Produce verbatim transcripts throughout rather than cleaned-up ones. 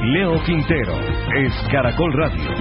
Leo Quintero. Es Caracol Radio.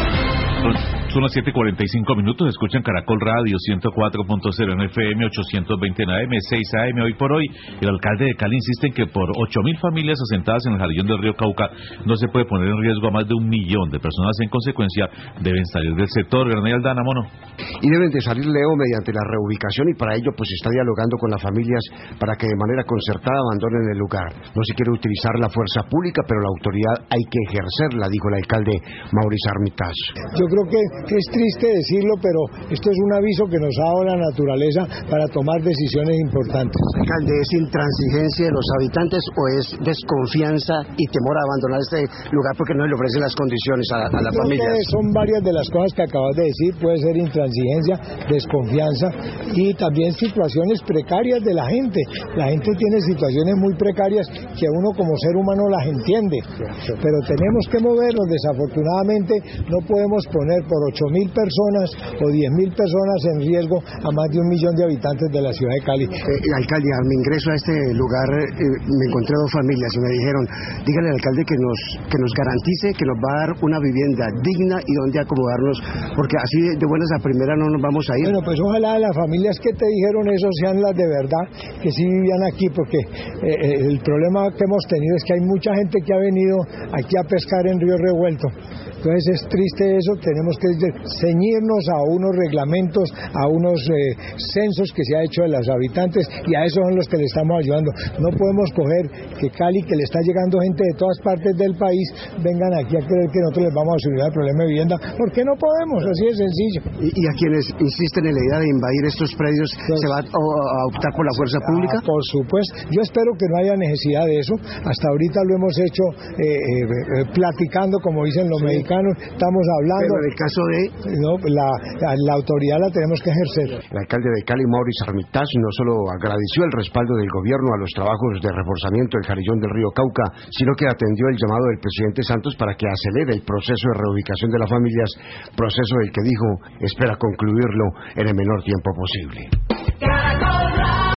Son las siete cuarenta y cinco minutos, escuchan Caracol Radio ciento cuatro punto cero en F M, ochocientos veinte en A M, seis A M. Hoy por hoy, el alcalde de Cali insiste en que por ocho mil familias asentadas en el Jardín del Río Cauca no se puede poner en riesgo a más de un millón de personas. En consecuencia, deben salir del sector. Granay Aldana, Mono. Y deben de salir, Leo, mediante la reubicación, y para ello pues está dialogando con las familias para que de manera concertada abandonen el lugar. No se quiere utilizar la fuerza pública, pero la autoridad hay que ejercerla, dijo el alcalde Mauricio Armitage. Yo creo que es triste decirlo, pero esto es un aviso que nos ha dado la naturaleza para tomar decisiones importantes. Alcalde, ¿es intransigencia de los habitantes o es desconfianza y temor a abandonar este lugar porque no le ofrecen las condiciones a, a las familias? Son varias de las cosas que acabas de decir. Puede ser intransigencia, desconfianza y también situaciones precarias de la gente. La gente tiene situaciones muy precarias que uno como ser humano las entiende, pero tenemos que movernos. Desafortunadamente no podemos poner por ocho mil personas o diez mil personas en riesgo a más de un millón de habitantes de la ciudad de Cali. Eh, alcalde, al ingreso a este lugar eh, me encontré dos familias y me dijeron, dígale al alcalde que nos que nos garantice que nos va a dar una vivienda digna y donde acomodarnos, porque así de, de buenas a primera no nos vamos a ir. Bueno, pues ojalá las familias que te dijeron eso sean las de verdad, que sí vivían aquí, porque eh, el problema que hemos tenido es que hay mucha gente que ha venido aquí a pescar en Río Revuelto. Entonces es triste eso, tenemos que ceñirnos a unos reglamentos, a unos eh, censos que se ha hecho de los habitantes, y a esos son los que le estamos ayudando. No podemos coger que Cali, que le está llegando gente de todas partes del país, vengan aquí a creer que nosotros les vamos a solucionar el problema de vivienda, porque no podemos, así de sencillo. ¿Y, y a quienes insisten en la idea de invadir estos predios, pues, se va a, a optar por la fuerza pública? Ah, por supuesto, yo espero que no haya necesidad de eso. Hasta ahorita lo hemos hecho eh, eh, platicando, como dicen los sí. mexicanos. Estamos hablando. Pero en el caso de... No, la, la, la autoridad la tenemos que ejercer. El alcalde de Cali, Mauricio Armitage, no solo agradeció el respaldo del gobierno a los trabajos de reforzamiento del Jarillón del Río Cauca, sino que atendió el llamado del presidente Santos para que acelere el proceso de reubicación de las familias, proceso del que dijo espera concluirlo en el menor tiempo posible.